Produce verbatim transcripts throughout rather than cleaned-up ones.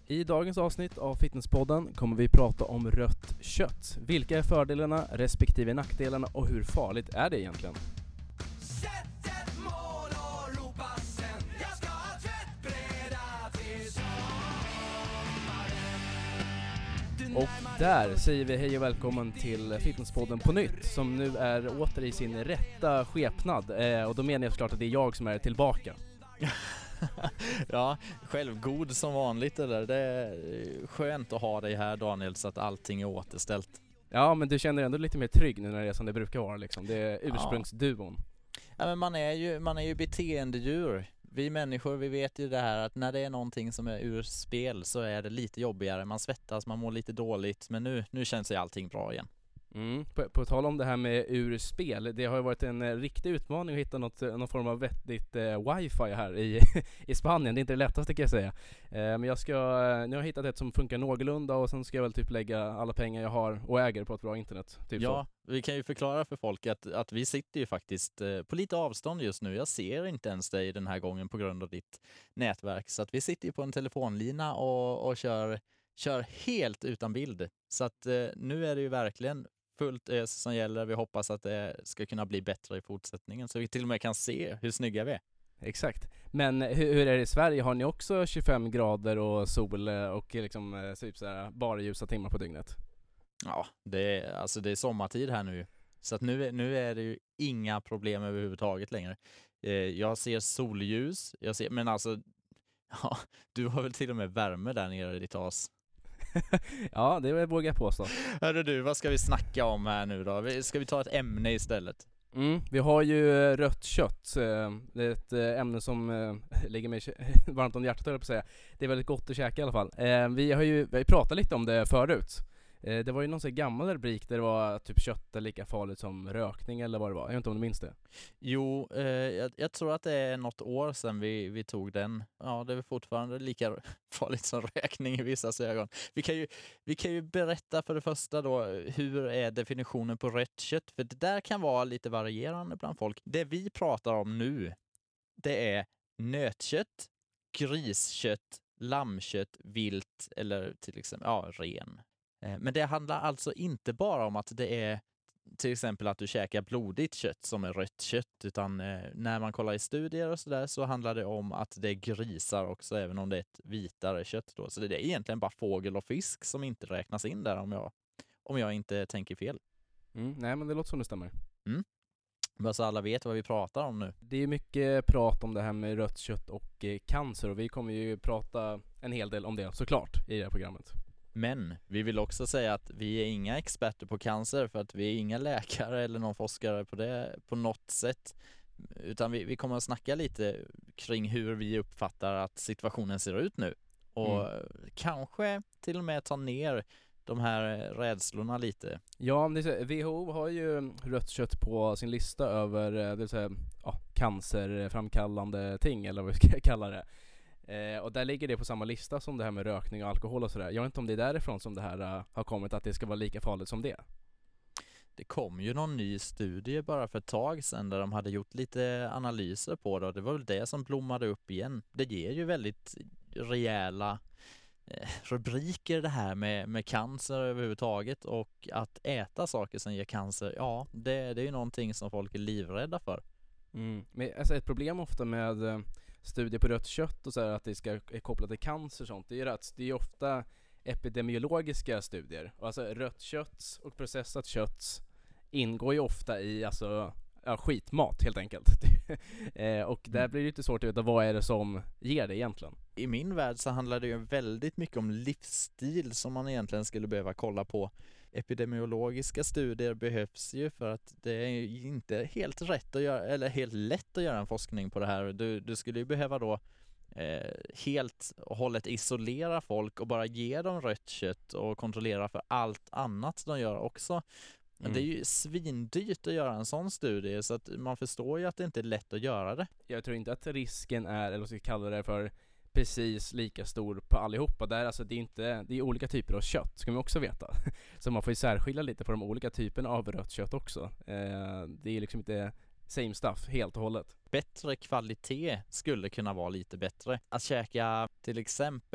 I dagens avsnitt av Fitnesspodden kommer vi prata om rött kött. Vilka är fördelarna respektive nackdelarna och hur farligt är det egentligen? Och där säger vi hej och välkommen till Fitnesspodden på nytt, som nu är åter i sin rätta skepnad. Eh, och då menar jag såklart att det är jag som är tillbaka. Ja, självgod som vanligt eller? Det är skönt att ha dig här, Daniel, så att allting är återställt. Ja, men du känner ändå lite mer trygg nu när det är som det brukar vara liksom. Det är ursprungsduon. Ja, men man är ju man är ju beteendedjur. Vi människor, vi vet ju det här att när det är någonting som är ur spel så är det lite jobbigare. Man svettas, man mår lite dåligt, men nu nu känns ju allting bra igen. Mm. På, på tal om det här med ur spel, det har ju varit en eh, riktig utmaning att hitta något, någon form av vettigt eh, wifi här i, i Spanien. Det är inte det lättaste kan jag säga. Eh, men jag ska, nu har jag hittat ett som funkar någorlunda och sen ska jag väl typ lägga alla pengar jag har och äger på ett bra internet. Typ ja, så. Vi kan ju förklara för folk att, att vi sitter ju faktiskt eh, på lite avstånd just nu. Jag ser inte ens dig den här gången på grund av ditt nätverk. Så att vi sitter ju på en telefonlina och, och kör, kör helt utan bild. Så att eh, nu är det ju verkligen fullt ös som gäller. Vi hoppas att det ska kunna bli bättre i fortsättningen så vi till och med kan se hur snygga vi är. Exakt. Men hur, hur är det i Sverige? Har ni också tjugofem grader och sol och liksom typ så här, bara ljusa timmar på dygnet? Ja, det är, alltså det är sommartid här nu. Så att nu, nu är det ju inga problem överhuvudtaget längre. Eh, jag ser solljus, jag ser, men alltså ja, du har väl till och med värme där nere i ditt as. Ja, det vågar jag påstå. Hörru du, vad ska vi snacka om här nu då? Ska vi ta ett ämne istället? Mm, vi har ju rött kött. Det är ett ämne som ligger mig varmt om hjärtat, höll jag på att säga. Det är väldigt gott att käka i alla fall. Vi har ju vi har ju pratat lite om det förut. Det var ju någon sån här gammal rubrik där det var typ kött är lika farligt som rökning eller vad det var. Jag vet inte om du minns det. Jo, eh, jag, jag tror att det är något år sedan vi, vi tog den. Ja, det är fortfarande lika farligt som rökning i vissa ögon. Vi kan ju, vi kan ju berätta för det första då, hur är definitionen på rött kött? För det där kan vara lite varierande bland folk. Det vi pratar om nu, det är nötkött, griskött, lammkött, vilt eller till exempel ja, ren. Men det handlar alltså inte bara om att det är till exempel att du käkar blodigt kött som är rött kött, utan eh, när man kollar i studier och sådär så handlar det om att det är grisar också, även om det är ett vitare kött då. Så det är egentligen bara fågel och fisk som inte räknas in där om jag, om jag inte tänker fel. Mm, nej, men det låter som det stämmer. Mm. Bara så alla vet vad vi pratar om nu. Det är mycket prat om det här med rött kött och eh, cancer, och vi kommer ju prata en hel del om det såklart i det här programmet. Men vi vill också säga att vi är inga experter på cancer, för att vi är inga läkare eller någon forskare på det på något sätt. Utan vi, vi kommer att snacka lite kring hur vi uppfattar att situationen ser ut nu. Och mm. kanske till och med ta ner de här rädslorna lite. Ja, V H O har ju rött kött på sin lista över det vill säga, ja, cancerframkallande ting, eller vad vi ska kalla det. Eh, och där ligger det på samma lista som det här med rökning och alkohol och sådär. Jag vet inte om det är därifrån som det här uh, har kommit, att det ska vara lika farligt som det. Det kom ju någon ny studie bara för ett tag sedan där de hade gjort lite analyser på det, och det var väl det som blommade upp igen. Det ger ju väldigt rejäla eh, rubriker det här med, med cancer överhuvudtaget, och att äta saker som ger cancer, ja, det, det är ju någonting som folk är livrädda för. Mm. Men alltså ett problem ofta med uh, studier på rött kött och så här, att det ska är kopplat till cancer och sånt, det är ju att det är ofta epidemiologiska studier. Och alltså rött kött och processat kött ingår ju ofta i alltså ja, skitmat helt enkelt. eh, och där blir det lite svårt att veta vad är det som ger det egentligen. I min värld så handlar det ju väldigt mycket om livsstil som man egentligen skulle behöva kolla på. Epidemiologiska studier behövs ju för att det är ju inte helt rätt att göra, eller helt lätt att göra en forskning på det här. Du, du skulle ju behöva då eh, helt och hållet isolera folk och bara ge dem rött kött och kontrollera för allt annat de gör också. Men mm. det är ju svindyrt att göra en sån studie, så att man förstår ju att det inte är lätt att göra det. Jag tror inte att risken är, eller vad ska jag kalla det för, precis lika stor på allihopa. Där, alltså, det är inte, det är olika typer av kött, ska man också veta. Så man får ju särskilja lite på de olika typerna av rött kött också. Eh, det är liksom inte same stuff helt och hållet. Bättre kvalitet skulle kunna vara lite bättre. Att käka till exempel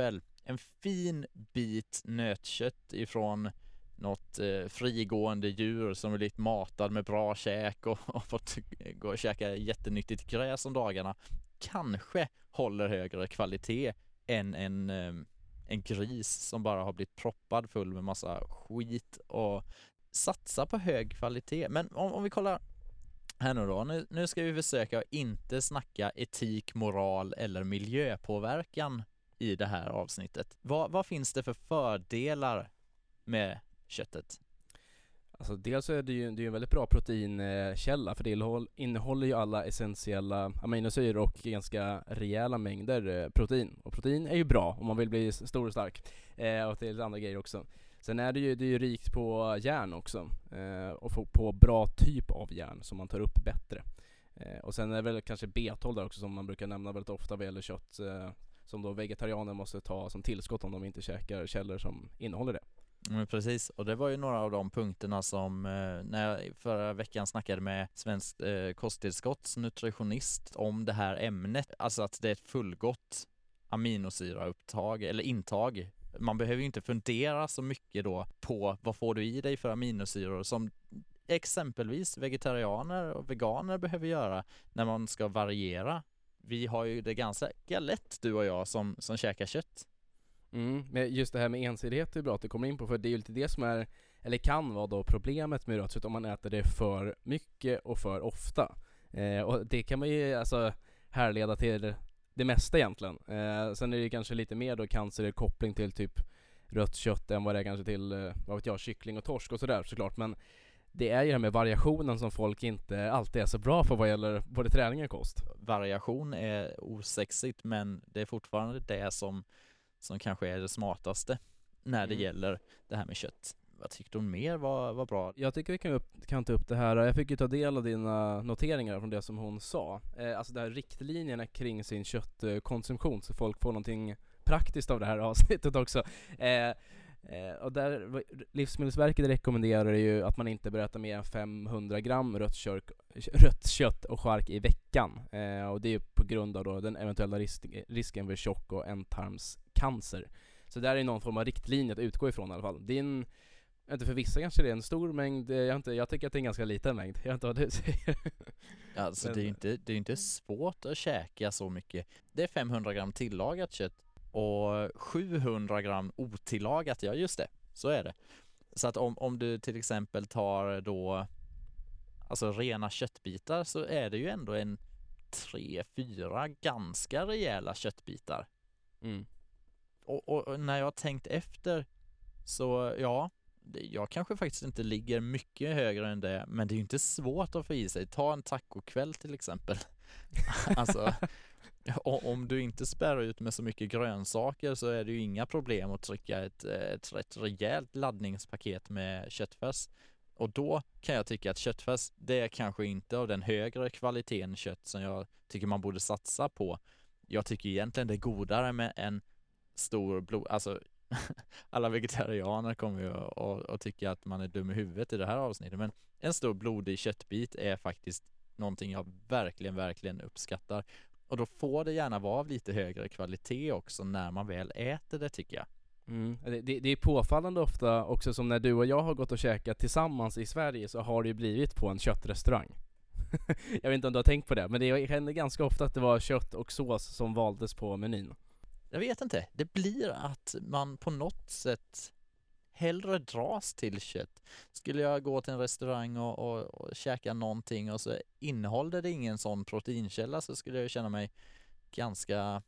en fin bit nötkött ifrån något eh, frigående djur som är lite matad med bra käk och, och fått gå och käka jättenyttigt gräs om dagarna kanske håller högre kvalitet än en, eh, en gris som bara har blivit proppad full med massa skit och satsa på hög kvalitet. Men om, om vi kollar här nu då, nu, nu ska vi försöka inte snacka etik, moral eller miljöpåverkan i det här avsnittet. Vad, vad finns det för fördelar med köttet? Alltså dels är det ju, det är ju en väldigt bra proteinkälla, för det innehåller ju alla essentiella aminosyror och ganska rejäla mängder protein. Och protein är ju bra om man vill bli stor och stark. Eh, och till andra grejer också. Sen är det ju, det är ju rikt på järn också. Eh, och få, på bra typ av järn som man tar upp bättre. Eh, och sen är det väl kanske B tolv där också som man brukar nämna väldigt ofta vad gäller kött. Eh, som då vegetarianer måste ta som tillskott om de inte käkar källor som innehåller det. Mm, precis, och det var ju några av de punkterna som eh, när jag förra veckan snackade med svensk eh, kosttillskotts nutritionist om det här ämnet, alltså att det är ett fullgott aminosyraupptag eller intag. Man behöver ju inte fundera så mycket då på vad får du i dig för aminosyror som exempelvis vegetarianer och veganer behöver göra när man ska variera. Vi har ju det ganska lätt, du och jag, som, som käkar kött. Mm, men just det här med ensidighet är bra att du kommer in på, för det är ju lite det som är, eller kan vara då problemet med rött kött om man äter det för mycket och för ofta. Eh, och det kan man ju alltså härleda till det mesta egentligen. Eh, sen är det kanske lite mer då cancer koppling till typ rött kött än vad det är kanske till, eh, vad vet jag, kyckling och torsk och sådär såklart. Men det är ju det här med variationen som folk inte alltid är så bra på vad gäller både träning och kost. Variation är osexigt, men det är fortfarande det som som kanske är det smartaste när det mm. gäller det här med kött. Vad tyckte hon mer var, var bra? Jag tycker vi kan, upp, kan ta upp det här. Jag fick ju ta del av dina noteringar från det som hon sa. Eh, alltså det här riktlinjerna kring sin köttkonsumtion, så folk får någonting praktiskt av det här avsnittet också. Eh, eh, och där Livsmedelsverket rekommenderar ju att man inte bör äta mer än femhundra gram rött, kök, rött kött och chark i veckan. Eh, och det är ju på grund av då den eventuella risk, risken för tjock- och ändtarmscancer. Så där är någon form av riktlinje att utgå ifrån i alla fall. Det är en, inte för vissa kanske det är en stor mängd. Jag, inte, jag tycker att det är en ganska liten mängd. Jag vet inte vad du säger. Alltså Men, det är ju inte, det är inte svårt att käka så mycket. Det är femhundra gram tillagat kött och sjuhundra gram otillagat. Ja, just det. Så är det. Så att om, om du till exempel tar då alltså rena köttbitar, så är det ju ändå en tre, fyra ganska rejäla köttbitar. Mm. Och, och, och när jag har tänkt efter så ja, det, jag kanske faktiskt inte ligger mycket högre än det, men det är ju inte svårt att få i sig. Ta en tacokväll till exempel. Alltså, om du inte spärrar ut med så mycket grönsaker så är det ju inga problem att trycka ett, ett rätt rejält laddningspaket med köttfärs. Och då kan jag tycka att köttfärs, det är kanske inte av den högre kvaliteten kött som jag tycker man borde satsa på. Jag tycker egentligen det är godare med en stor blod... Alltså, alla vegetarianer kommer ju att, att tycka att man är dum i huvudet i det här avsnittet. Men en stor blodig köttbit är faktiskt någonting jag verkligen, verkligen uppskattar. Och då får det gärna vara av lite högre kvalitet också när man väl äter det, tycker jag. Mm. Det, det, det är påfallande ofta också, som när du och jag har gått och käkat tillsammans i Sverige, så har det ju blivit på en köttrestaurang. Jag vet inte om du har tänkt på det, men det hände ganska ofta att det var kött och sås som valdes på menyn. Jag vet inte. Det blir att man på något sätt hellre dras till kött. Skulle jag gå till en restaurang och, och, och käka någonting och så innehåller det ingen sån proteinkälla, så skulle jag känna mig ganska...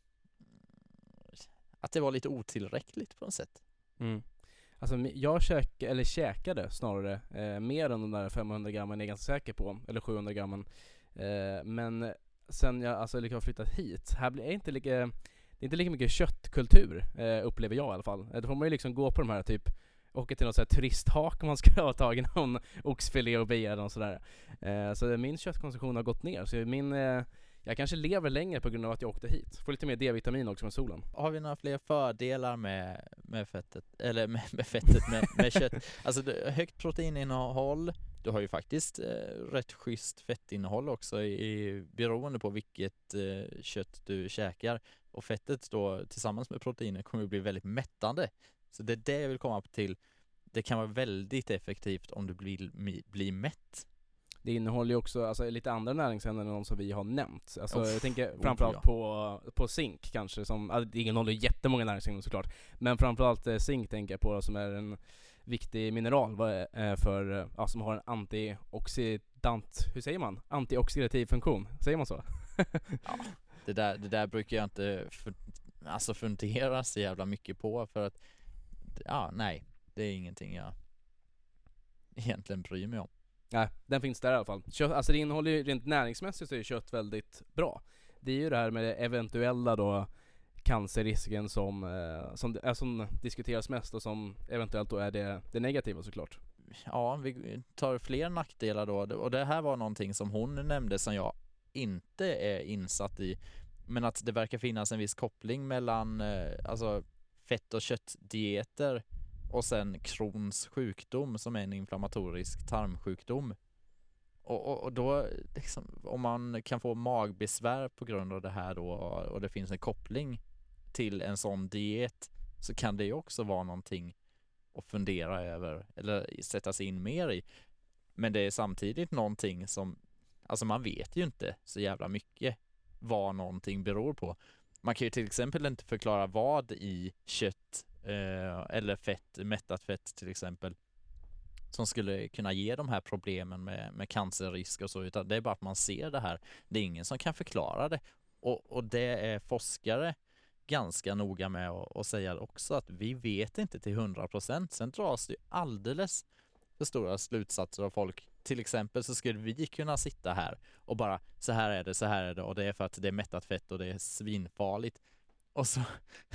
att det var lite otillräckligt på något sätt. Mm. Alltså jag käk, eller käkade snarare eh, mer än de där femhundra grammen är jag ganska säker på, eller sjuhundra grammen. Eh, men sen jag alltså liksom har flyttat hit, här blir det inte lika, det är inte lika mycket köttkultur, eh, upplever jag i alla fall. Då får man ju liksom gå på de här typ, åka till något så här turisthak om man ska ha tagit någon oxfilé och bea och sådär. Eh, så min köttkonsumtion har gått ner, så min... Eh, jag kanske lever längre på grund av att jag åkte hit. Får lite mer D-vitamin också med solen. Har vi några fler fördelar med, med fettet? Eller med, med fettet, med, med kött? Alltså det, högt proteininnehåll. Du har ju faktiskt eh, rätt schysst fettinnehåll också i, i, beroende på vilket eh, kött du käkar. Och fettet då tillsammans med proteiner kommer att bli väldigt mättande. Så det är det jag vill komma till. Det kan vara väldigt effektivt om du blir, blir mätt. Det innehåller ju också alltså, lite andra näringsämnen än de som vi har nämnt. Alltså, Uff, jag tänker oh, framförallt ja. på, på zink kanske. Som, alltså, det innehåller jättemånga näringsämnen såklart. Men framförallt eh, zink tänker jag på som är en viktig mineral vad, eh, för, eh, ja, som har en antioxidant, hur säger man? Antioxidativ funktion, säger man så? Ja, det där, det där brukar jag inte för, alltså fundera så jävla mycket på för att ja, nej, det är ingenting jag egentligen bryr mig om. Nej, den finns där i alla fall. Kött, alltså det innehåller ju, rent näringsmässigt så är kött väldigt bra. Det är ju det här med det eventuella då cancerrisken som, eh, som, äh, som diskuteras mest och som eventuellt då är det, det negativa såklart. Ja, vi tar fler nackdelar då. Och det här var någonting som hon nämnde som jag inte är insatt i. Men att det verkar finnas en viss koppling mellan eh, alltså fett- och köttdieter och sen Crohns sjukdom som är en inflammatorisk tarmsjukdom. Och, och, och då liksom, om man kan få magbesvär på grund av det här då och det finns en koppling till en sån diet så kan det ju också vara någonting att fundera över eller sätta sig in mer i. Men det är samtidigt någonting som, alltså man vet ju inte så jävla mycket vad någonting beror på. Man kan ju till exempel inte förklara vad i kött eh, eller fett, mättat fett till exempel, som skulle kunna ge de här problemen med, med cancerrisk och så, utan det är bara att man ser det här. Det är ingen som kan förklara det. Och, och det är forskare ganska noga med att, att säga också att vi vet inte till hundra procent. Sen dras det alldeles för stora slutsatser av folk. Till exempel så skulle vi kunna sitta här och bara så här är det, så här är det och det är för att det är mättat fett och det är svinfarligt. Och så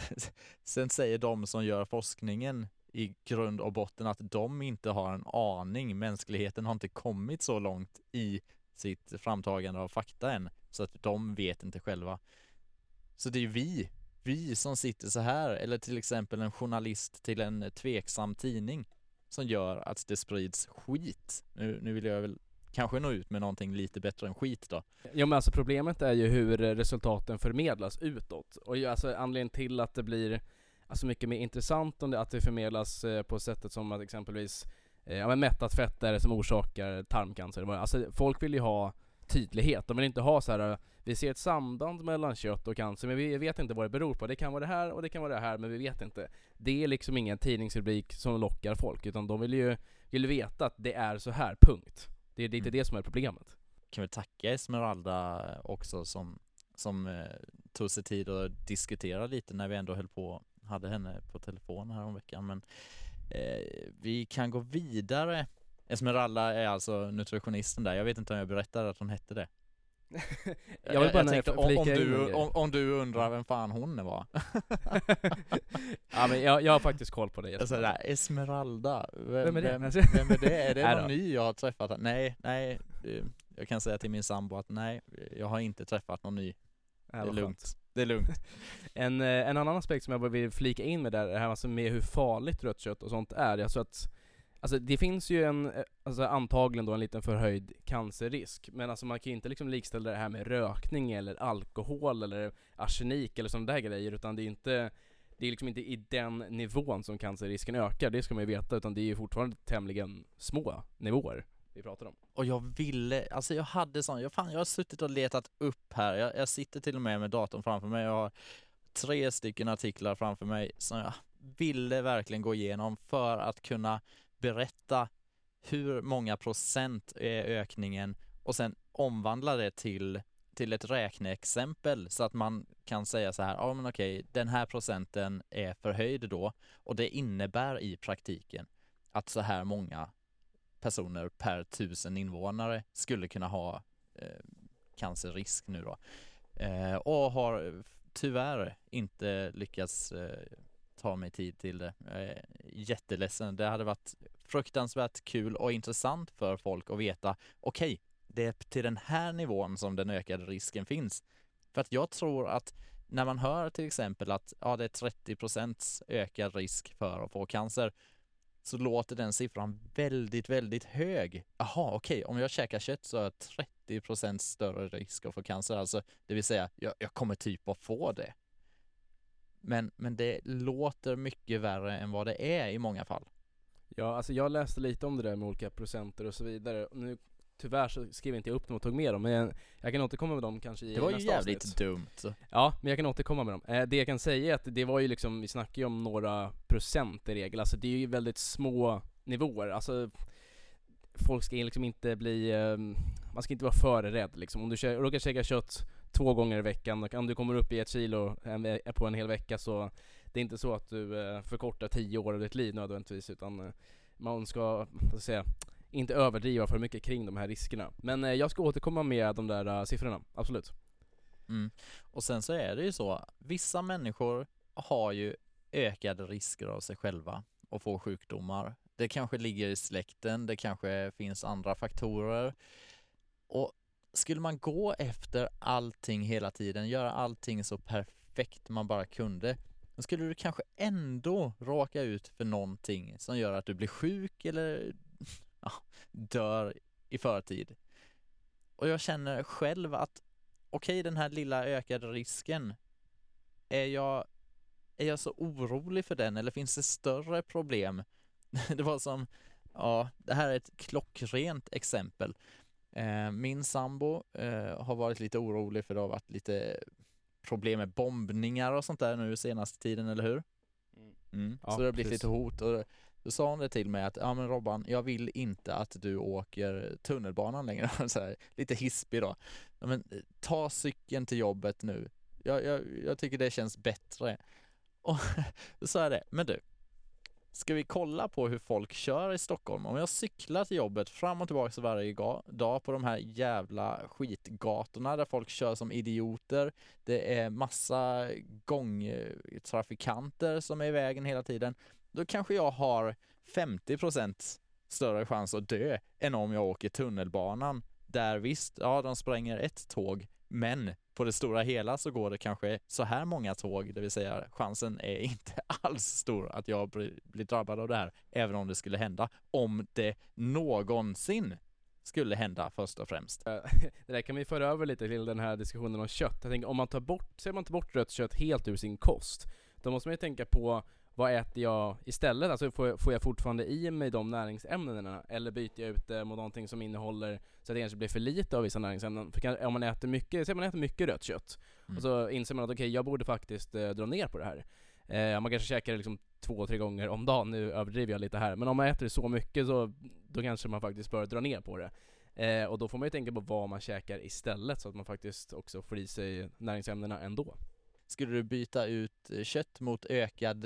sen säger de som gör forskningen i grund och botten att de inte har en aning. Mänskligheten har inte kommit så långt i sitt framtagande av fakta än så att de vet inte själva. Så det är vi, vi som sitter så här, eller till exempel en journalist till en tveksam tidning som gör att det sprids skit. Nu, nu vill jag väl kanske nå ut med någonting lite bättre än skit då. Ja, men alltså problemet är ju hur resultaten förmedlas utåt. Och ju, alltså anledningen till att det blir alltså mycket mer intressant om det, att det förmedlas eh, på sättet som att exempelvis eh, ja, men mättat fett är det som orsakar tarmcancer. Alltså folk vill ju ha tydlighet. De vill inte ha så här, vi ser ett samband mellan kött och cancer men vi vet inte vad det beror på. Det kan vara det här och det kan vara det här men vi vet inte. Det är liksom ingen tidningsrubrik som lockar folk utan de vill ju vill veta att det är så här, punkt. Det är inte mm. det som är problemet. Kan vi tacka Esmeralda också som, som eh, tog sig tid att diskutera lite när vi ändå höll på, hade henne på telefon här om veckan. Men eh, vi kan gå vidare. Esmeralda är alltså nutritionisten där. Jag vet inte om jag berättade att hon hette det. jag vill bara jag tänkte, om, om, du, in om, om du undrar vem fan hon var. Ja, men jag, jag har faktiskt koll på det. Esmeralda. Där, Esmeralda. Vem, vem är det? Vem, vem är det? Är det någon ny jag har träffat? Nej, nej. Jag kan säga till min sambo att nej, jag har inte träffat någon ny. Det är lugnt. Det är lugnt. en, en annan aspekt som jag vill flika in med där, det här alltså med hur farligt rött kött och sånt är. Jag tror att alltså det finns ju en, alltså antagligen då en liten förhöjd cancerrisk, men alltså man kan ju inte liksom likställa det här med rökning eller alkohol eller arsenik eller sådana där grejer, utan det är inte, det är liksom inte i den nivån som cancerrisken ökar, det ska man ju veta, utan det är ju fortfarande tämligen små nivåer vi pratar om. Och jag ville, alltså jag hade sån, jag, fan, jag har suttit och letat upp här, jag, jag sitter till och med med datorn framför mig, jag har tre stycken artiklar framför mig som jag ville verkligen gå igenom för att kunna berätta hur många procent är ökningen och sen omvandla det till, till ett räkneexempel så att man kan säga så här, ja men okej, den här procenten är förhöjd då och det innebär i praktiken att så här många personer per tusen invånare skulle kunna ha eh, cancerrisk nu då. Eh, och har tyvärr inte lyckats eh, ta mig tid till det. Jag är jätteledsen. Det hade varit fruktansvärt kul och intressant för folk att veta, okej, okay, det är till den här nivån som den ökade risken finns. För att jag tror att när man hör till exempel att ja, det är trettio procent ökad risk för att få cancer, så låter den siffran väldigt, väldigt hög. Jaha, okej, okay, om jag käkar kött så har jag trettio procent större risk att få cancer. Alltså, det vill säga, jag, jag kommer typ att få det. Men, men det låter mycket värre än vad det är i många fall. Ja, alltså jag läste lite om det där med olika procenter och så vidare. Nu tyvärr så skrev inte jag upp dem och tog med dem, men jag, jag kan återkomma med dem kanske i nästa avsnitt. Det var ju jävligt avsnitt. dumt. Så. Ja, men jag kan återkomma med dem. Eh, det jag kan säga är att det var ju liksom, vi snackar ju om några procent i regel. Alltså det är ju väldigt små nivåer. Alltså folk ska liksom inte bli, eh, man ska inte vara för rädd liksom. Om du kä- råkar käka kött två gånger i veckan, och om du kommer upp i ett kilo en ve- på en hel vecka, så det är inte så att du eh, förkortar tio år av ditt liv nödvändigtvis, utan eh, man ska, vad ska jag säga, inte överdriva för mycket kring de här riskerna. Men eh, jag ska återkomma med de där uh, siffrorna, absolut. Mm. Och sen så är det ju så, vissa människor har ju ökade risker av sig själva och få sjukdomar. Det kanske ligger i släkten, det kanske finns andra faktorer. Och skulle man gå efter allting hela tiden, göra allting så perfekt man bara kunde, då skulle du kanske ändå råka ut för någonting som gör att du blir sjuk eller ja, dör i förtid. Och jag känner själv att okej, den här lilla ökade risken, är jag, är jag så orolig för den, eller finns det större problem? Det var som, ja, det här är ett klockrent exempel. Eh, min sambo eh, har varit lite orolig för det har varit lite problem med bombningar och sånt där nu senaste tiden, eller hur? Mm. Ja, så det har blivit precis. Lite hot, och då sa hon det till mig att ja men Robban, jag vill inte att du åker tunnelbanan längre. Så här, lite hispig då. Ja, men ta cykeln till jobbet nu. Jag, jag, jag tycker det känns bättre. Och då sa jag det, men du, ska vi kolla på hur folk kör i Stockholm? Om jag cyklar till jobbet fram och tillbaka varje ga- dag på de här jävla skitgatorna där folk kör som idioter. Det är massa gångtrafikanter som är i vägen hela tiden. Då kanske jag har femtio procent större chans att dö än om jag åker tunnelbanan. Där visst, ja de spränger ett tåg, men på det stora hela så går det kanske så här många tåg, det vill säga chansen är inte alls stor att jag blir, blir drabbad av det här, även om det skulle hända, om det någonsin skulle hända först och främst. Det där kan vi föra över lite till den här diskussionen om kött. Jag tänker, om man tar bort, ser man tar bort rött kött helt ur sin kost, då måste man ju tänka på vad äter jag istället? Alltså får jag, får jag fortfarande i mig de näringsämnena, eller byter jag ut det mot någonting som innehåller så att det kanske blir för lite av vissa näringsämnen? För kan, om man äter mycket, så man äter mycket rött kött, mm. och så inser man att okej, okay, jag borde faktiskt eh, dra ner på det här. Eh, man kanske käkar det liksom två, tre gånger om dagen, nu överdriver jag lite här, men om man äter det så mycket, så då kanske man faktiskt bör dra ner på det. Eh, och då får man ju tänka på vad man käkar istället, så att man faktiskt också får i sig näringsämnena ändå. Skulle du byta ut kött mot ökad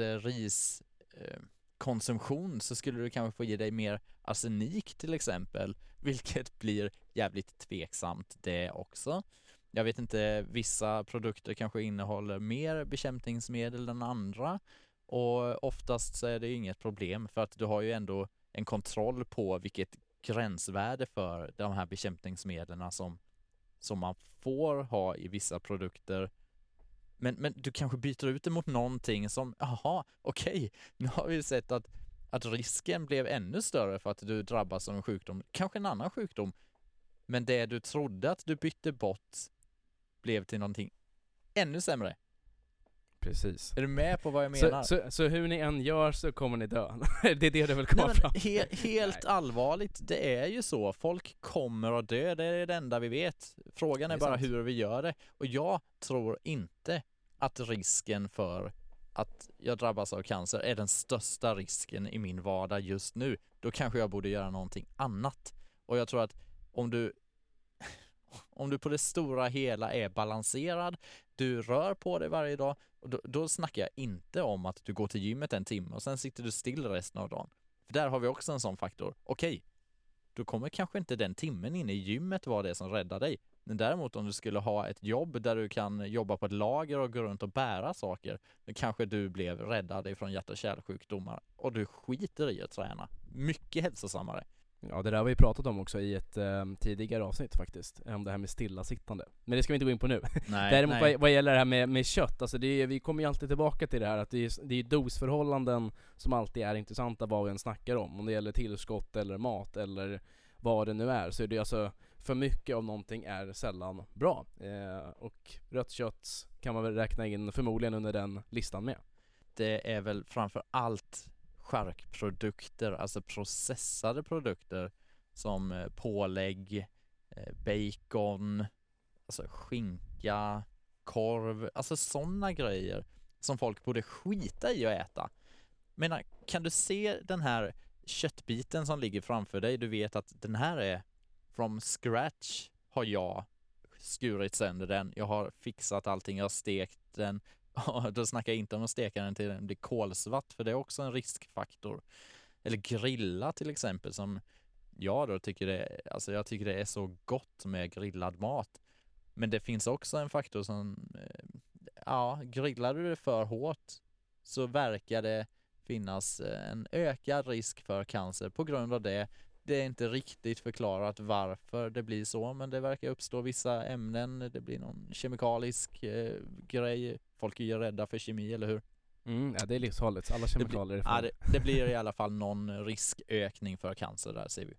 riskonsumtion eh, så skulle du kanske få ge dig mer arsenik till exempel, vilket blir jävligt tveksamt det också. Jag vet inte, vissa produkter kanske innehåller mer bekämpningsmedel än andra, och oftast så är det inget problem för att du har ju ändå en kontroll på vilket gränsvärde för de här bekämpningsmedlen som, som man får ha i vissa produkter. Men, men du kanske byter ut det mot någonting som, jaha, okej, okay, nu har vi sett att, att risken blev ännu större för att du drabbas av en sjukdom, kanske en annan sjukdom, men det du trodde att du bytte bort blev till någonting ännu sämre. Precis. Är du med på vad jag menar? Så, så, så hur ni än gör så kommer ni dö. Det är det du vill komma Nej, fram. He- helt Nej. allvarligt, det är ju så. Folk kommer att dö, det är det enda vi vet. Frågan är, är bara sant. Hur vi gör det. Och jag tror inte att risken för att jag drabbas av cancer är den största risken i min vardag just nu. Då kanske jag borde göra någonting annat. Och jag tror att om du om du på det stora hela är balanserad, du rör på dig varje dag, och då, då snackar jag inte om att du går till gymmet en timme och sen sitter du still resten av dagen. För där har vi också en sån faktor. Okej, då kommer kanske inte den timmen inne i gymmet vara det som räddar dig. Men däremot om du skulle ha ett jobb där du kan jobba på ett lager och gå runt och bära saker, då kanske du blev räddad ifrån hjärt- och kärlsjukdomar och du skiter i att träna. Mycket hälsosammare. Ja, det där har vi pratat om också i ett eh, tidigare avsnitt faktiskt, om det här med stillasittande. Men det ska vi inte gå in på nu. Nej, Däremot nej. Vad, vad gäller det här med, med kött, alltså det är, vi kommer ju alltid tillbaka till det här att det är, det är dosförhållanden som alltid är intressanta vad vi än snackar om. Om det gäller tillskott eller mat eller vad det nu är, så är det alltså för mycket av någonting är sällan bra. Eh, och rött kött kan man väl räkna in förmodligen under den listan med. Det är väl framför allt charkprodukter, alltså processade produkter som eh, pålägg, eh, bacon, alltså skinka, korv, alltså sådana grejer som folk borde skita i att äta. Men kan du se den här köttbiten som ligger framför dig? Du vet att den här är from scratch, har jag skurit sönder den. Jag har fixat allting, jag har stekt den. Då snackar jag inte om att steka den till den blir kolsvart, för det är också en riskfaktor. Eller grilla till exempel, som jag då tycker det, alltså jag tycker det är så gott med grillad mat. Men det finns också en faktor som, ja, grillar du det för hårt så verkar det finnas en ökad risk för cancer på grund av det. Det är inte riktigt förklarat varför det blir så, men det verkar uppstå vissa ämnen. Det blir någon kemikalisk eh, grej. Folk är ju rädda för kemi, eller hur? Mm, ja, det är livsfarligt. Alla kemikalier är ja, det, det blir i alla fall någon riskökning för cancer där, ser vi.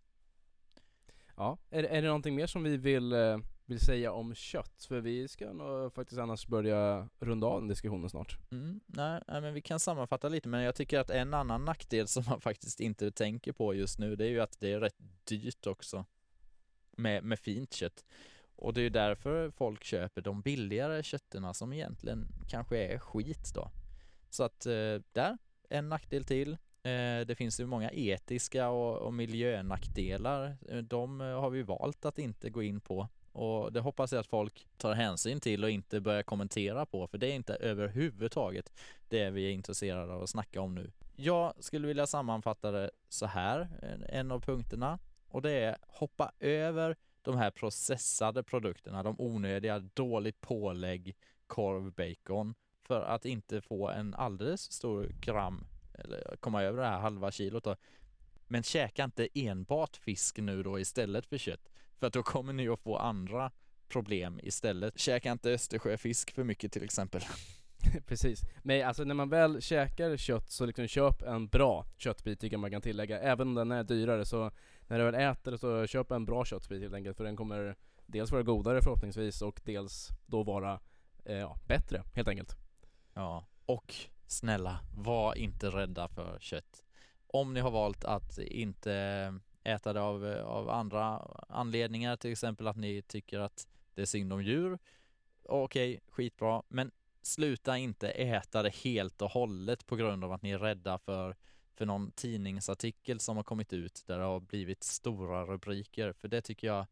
Ja, är, är det någonting mer som vi vill, eh, vill säga om kött? För vi ska nog faktiskt annars börja runda av den diskussionen snart. Mm, nej, nej, men vi kan sammanfatta lite, men jag tycker att en annan nackdel som man faktiskt inte tänker på just nu, det är ju att det är rätt dyrt också med, med fint kött. Och det är ju därför folk köper de billigare kötterna som egentligen kanske är skit då. Så att eh, där, en nackdel till. Eh, det finns ju många etiska och, och miljönackdelar. De eh, har vi valt att inte gå in på. Och det hoppas jag att folk tar hänsyn till och inte börjar kommentera på. För det är inte överhuvudtaget det vi är intresserade av att snacka om nu. Jag skulle vilja sammanfatta det så här, en, en av punkterna. Och det är hoppa över de här processade produkterna, de onödiga, dåligt pålägg, korv, bacon, för att inte få en alldeles stor gram, eller komma över det här halva kilot då. Men käka inte enbart fisk nu då istället för kött, för att då kommer ni att få andra problem istället. Käka inte Östersjöfisk för mycket till exempel. Precis. Men alltså när man väl käkar kött så liksom köp en bra köttbit, tycker man kan tillägga. Även om den är dyrare, så när du väl äter så köp en bra köttbit helt enkelt. För den kommer dels vara godare förhoppningsvis och dels då vara eh, ja, bättre helt enkelt. Ja, och snälla, var inte rädda för kött. Om ni har valt att inte äta det av, av andra anledningar, till exempel att ni tycker att det är synd om djur, okej, skitbra, men sluta inte äta det helt och hållet på grund av att ni är rädda för, för någon tidningsartikel som har kommit ut där det har blivit stora rubriker. För det tycker jag,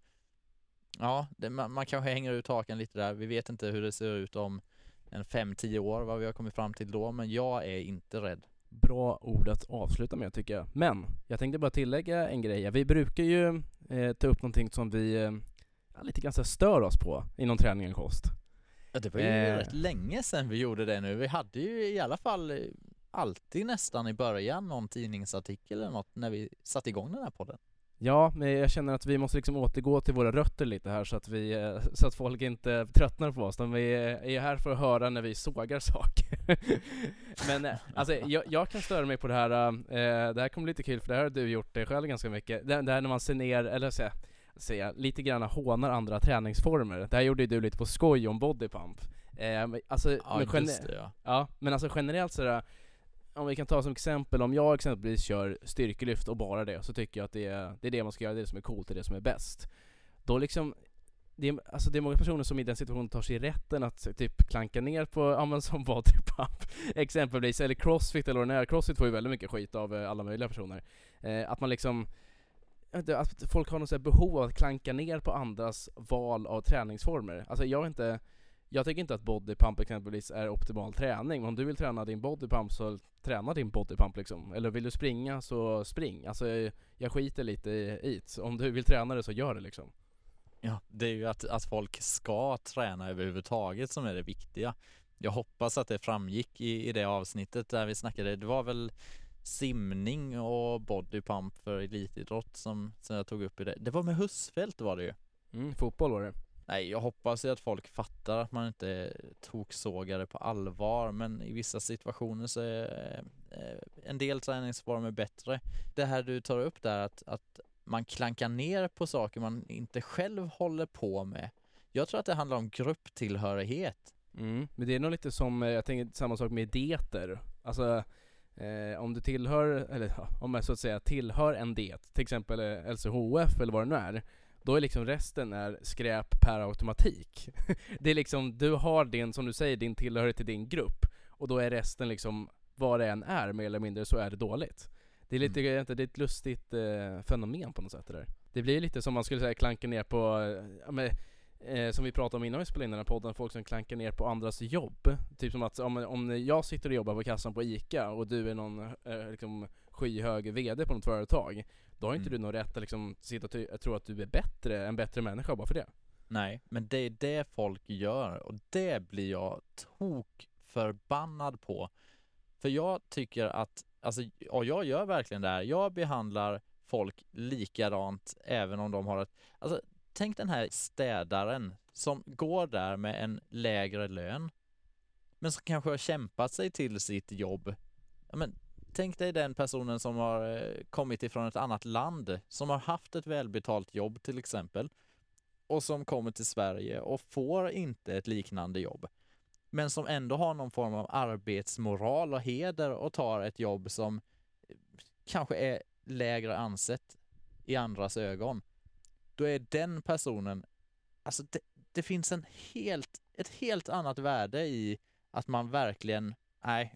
ja, det, man, man kanske hänger ut hakan lite där. Vi vet inte hur det ser ut om en fem till tio år, vad vi har kommit fram till då, men jag är inte rädd. Bra ord att avsluta med, tycker jag. Men jag tänkte bara tillägga en grej. Vi brukar ju eh, ta upp någonting som vi eh, lite grann stör oss på inom träning och kost. Ja, det var ju eh. rätt länge sedan vi gjorde det nu. Vi hade ju i alla fall alltid nästan i början någon tidningsartikel eller något när vi satte igång den här podden. Ja, men jag känner att vi måste liksom återgå till våra rötter lite här så att vi så att folk inte tröttnar på oss. De är här för att höra när vi sågar saker. Men alltså jag, jag kan störa mig på det här. Eh, det här kommer lite kul, för det här har du gjort det själv ganska mycket. Det, det här när man ser ner, eller säga, säga lite grann hånar andra träningsformer. Det här gjorde du lite på skoj om bodypump. Eh, alltså, ja, men gen- just det, ja. ja, men alltså generellt så är det, om vi kan ta som exempel, om jag exempelvis kör styrkelyft och bara det, så tycker jag att det är det, är det man ska göra, det är det som är coolt, det är det som är bäst. Då liksom, det är, alltså det är många personer som i den situationen tar sig rätten att typ klanka ner på, ja men som bodypump exempelvis, eller crossfit eller vad det är. Crossfit får ju väldigt mycket skit av alla möjliga personer. Eh, att man liksom, att folk har något så här behov av att klanka ner på andras val av träningsformer. Alltså jag vet inte, jag tycker inte att bodypump exempelvis är optimal träning. Om du vill träna din bodypump så träna din bodypump liksom. Eller vill du springa så spring. Alltså jag skiter lite i det. Om du vill träna det så gör det liksom. Ja, det är ju att, att folk ska träna överhuvudtaget som är det viktiga. Jag hoppas att det framgick i, i det avsnittet där vi snackade. Det var väl simning och bodypump för elitidrott som, som jag tog upp i det. Det var med Husfeldt var det ju. Mm, fotboll var det. Nej, jag hoppas att folk fattar att man inte toksågar det på allvar, men i vissa situationer så är en del träningsformer bättre. Det här du tar upp där, att, att man klankar ner på saker man inte själv håller på med. Jag tror att det handlar om grupptillhörighet. Mm. Men det är nog lite som, jag tänker samma sak med dieter. Alltså eh, om du tillhör, eller om jag så att säga tillhör en diet, till exempel L C H F eller vad det nu är, då är liksom resten är skräp per automatik. Det är liksom, du har din, som du säger, din tillhörighet till din grupp, och då är resten liksom, vad det än är, mer eller mindre, så är det dåligt. Det är lite, mm. det är ett lustigt eh, fenomen på något sätt det där. Det blir lite som man skulle säga klanka ner på, ja, men, eh, som vi pratade om innan vi spelade in den här podden, folk som klankar ner på andras jobb. Typ som att om, om jag sitter och jobbar på kassan på ICA och du är någon eh, liksom, skyhög vd på något företag, då har inte mm. du någon rätt att liksom, sitta och ty- tro att du är bättre, en bättre människa bara för det. Nej, men det är det folk gör, och det blir jag tok förbannad på. För jag tycker att, alltså, och jag gör verkligen det här, jag behandlar folk likadant även om de har ett, alltså tänk den här städaren som går där med en lägre lön men som kanske har kämpat sig till sitt jobb. Ja, men tänk dig den personen som har kommit ifrån ett annat land, som har haft ett välbetalt jobb till exempel, och som kommer till Sverige och får inte ett liknande jobb, men som ändå har någon form av arbetsmoral och heder och tar ett jobb som kanske är lägre ansett i andras ögon. Då är den personen, alltså det, det finns en helt, ett helt annat värde i att man verkligen, nej,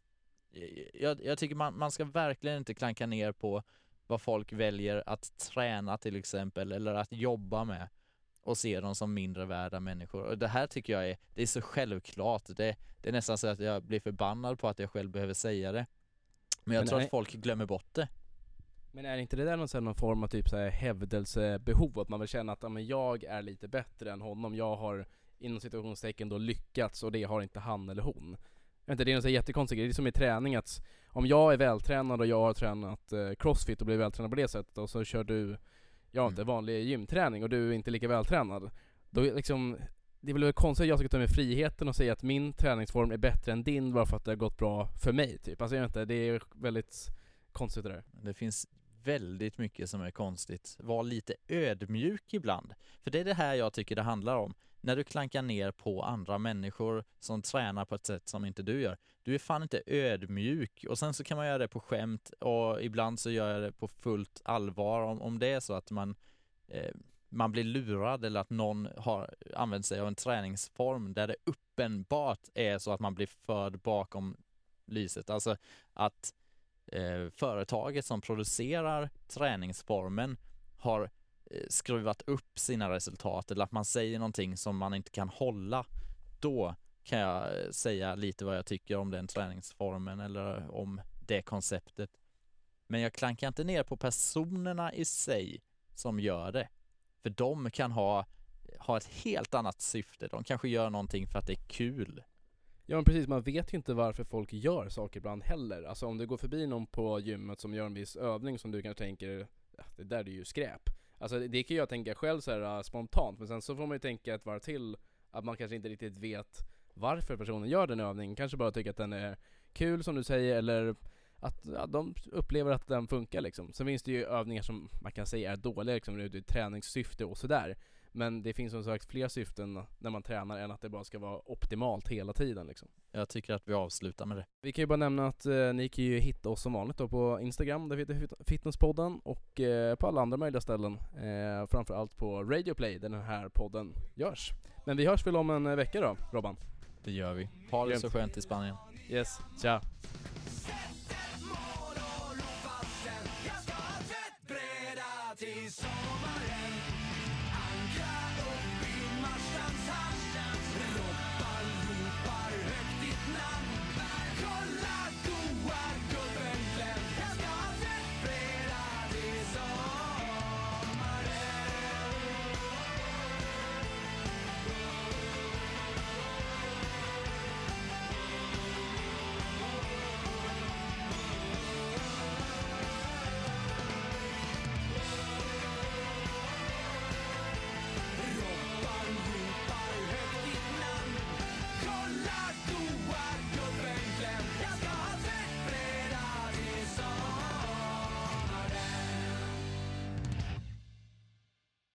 jag, jag tycker man, man ska verkligen inte klanka ner på vad folk väljer att träna till exempel, eller att jobba med, och se dem som mindre värda människor. Och det här tycker jag är, det är så självklart. Det, det är nästan så att jag blir förbannad på att jag själv behöver säga det. Men jag Men tror är... att folk glömmer bort det. Men är inte det där någon, sån, någon form av typ så här hävdelsebehov? Att man vill känna att ja, men jag är lite bättre än honom. Jag har inom situationstecken då lyckats, och det har inte han eller hon. Jag vet inte, det är något så jättekonstigt. Det är som i träning att om jag är vältränad och jag har tränat eh, crossfit och blir vältränad på det sättet, och så kör du jag inte mm. vanlig gymträning och du är inte lika vältränad, då är liksom, det är väl konstigt att jag ska ta med friheten och säga att min träningsform är bättre än din bara för att det har gått bra för mig typ. Alltså jag vet inte, det är väldigt konstigt det där. Det finns väldigt mycket som är konstigt. Var lite ödmjuk ibland. För det är det här jag tycker det handlar om. När du klankar ner på andra människor som tränar på ett sätt som inte du gör. Du är fan inte ödmjuk. Och sen så kan man göra det på skämt, och ibland så gör jag det på fullt allvar. Om, om det är så att man, eh, man blir lurad, eller att någon har använt sig av en träningsform där det uppenbart är så att man blir förd bakom lyset. Alltså att eh, företaget som producerar träningsformen har skruvat upp sina resultat, eller att man säger någonting som man inte kan hålla, då kan jag säga lite vad jag tycker om den träningsformen eller om det konceptet. Men jag klankar inte ner på personerna i sig som gör det. För de kan ha, ha ett helt annat syfte. De kanske gör någonting för att det är kul. Ja men precis, man vet ju inte varför folk gör saker ibland heller. Alltså om du går förbi någon på gymmet som gör en viss övning som du kanske tänker, ja, det där är ju skräp. Alltså det, det kan jag tänka själv så här uh, spontant, men sen så får man ju tänka ett varv till att man kanske inte riktigt vet varför personen gör den övningen. Kanske bara tycker att den är kul som du säger, eller att ja, de upplever att den funkar liksom. Sen finns det ju övningar som man kan säga är dåliga liksom, det är ett träningssyfte och sådär. Men det finns som sagt fler syften när man tränar än att det bara ska vara optimalt hela tiden liksom. Jag tycker att vi avslutar med det. Vi kan ju bara nämna att eh, ni kan ju hitta oss som vanligt då på Instagram, där vi heter Fitnesspodden, och eh, på alla andra möjliga ställen. Eh, framförallt på Radio Play där den här podden görs. Men vi hörs väl om en vecka då, Robban? Det gör vi. Ha det så skönt i Spanien. Yes, ciao.